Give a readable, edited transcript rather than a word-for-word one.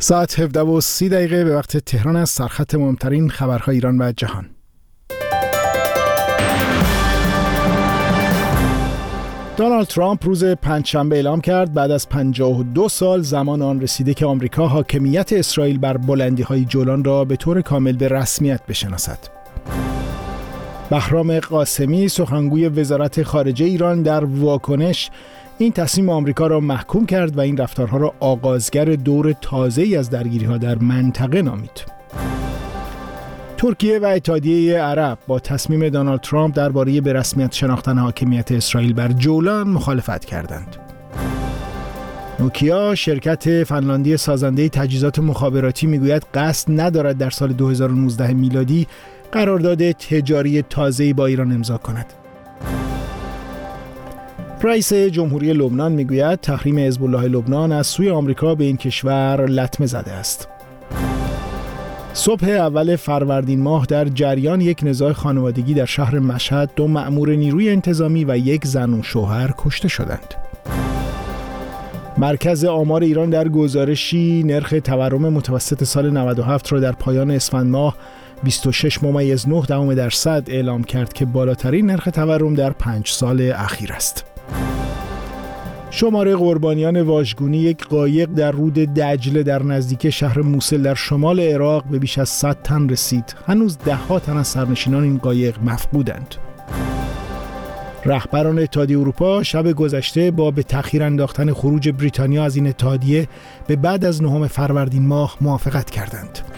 ساعت 17:30 به وقت تهران است. سرخط مهمترین خبرهای ایران و جهان. دونالد ترامپ روز پنجشنبه اعلام کرد بعد از 52 سال زمان آن رسیده که آمریکا حاکمیت اسرائیل بر بلندی‌های جولان را به طور کامل به رسمیت بشناسد. بهرام قاسمی سخنگوی وزارت خارجه ایران در واکنش این تصمیم آمریکا را محکوم کرد و این رفتارها را آغازگر دور تازه‌ای از درگیری‌ها در منطقه نامید. ترکیه و اتحادیه عرب با تصمیم دونالد ترامپ درباره به رسمیت شناختن حاکمیت اسرائیل بر جولان مخالفت کردند. نوکیا شرکت فنلاندی سازنده تجهیزات مخابراتی میگوید قصد ندارد در سال 2019 میلادی قرارداد تجاری تازه‌ای با ایران امضا کند. رئیس جمهوری لبنان میگوید تحریم حزب الله لبنان از سوی آمریکا به این کشور لطمه زده است. صبح اول فروردین ماه در جریان یک نزاع خانوادگی در شهر مشهد 2 مأمور نیروی انتظامی و 1 زن و شوهر کشته شدند. مرکز آمار ایران در گزارشی نرخ تورم متوسط سال 97 را در پایان اسفند ماه 26.9% اعلام کرد که بالاترین نرخ تورم در 5 سال اخیر است. شمار قربانیان واژگونی یک قایق در رود دجله در نزدیکی شهر موصل در شمال عراق به بیش از 100 تن رسید. هنوز 10 تن از سرنشینان این قایق مفقودند. رهبران اتحادیه اروپا شب گذشته با به تأخیر انداختن خروج بریتانیا از این اتحادیه به بعد از 9 فروردین ماه موافقت کردند.